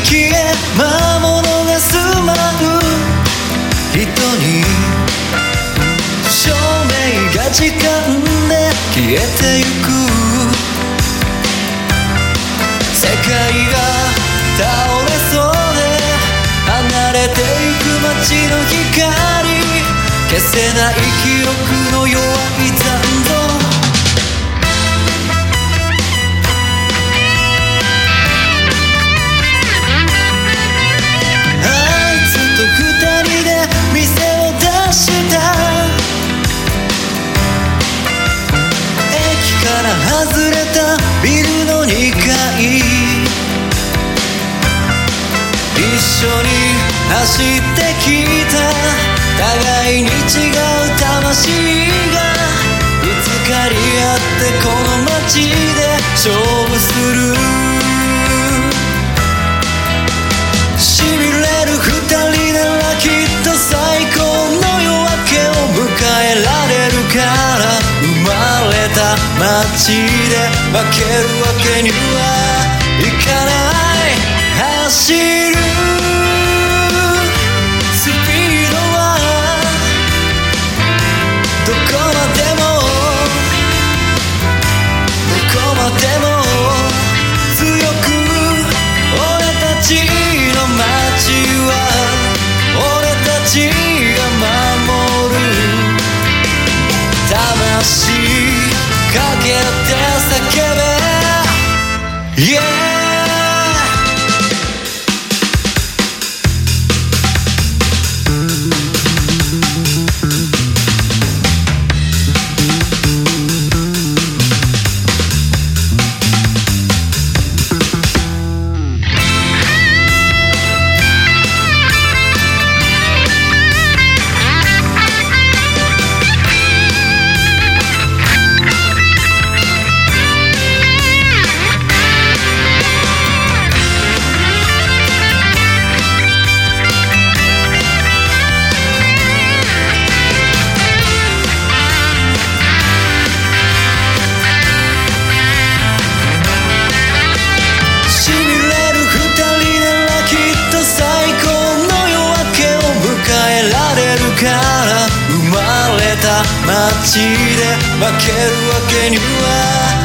消え魔物が住まう人に照明が時間で消えてゆく世界が倒れそうで離れてゆく街の光消せない記憶の弱い残像外れたビルの2階一緒に走ってきた互いに違う魂がぶつかり合ってこの街で勝負する痺れる二人ならきっと最高の夜明けを迎えられるから生まれた街で負けるわけにはいかない走るスピードはどこまでもどこまでも強く俺たちの街は俺たちが守る魂かけて叫べ、yeah! 生まれた街で負けるわけには